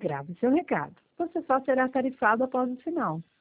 Grave seu recado. Você só será tarifado após o sinal.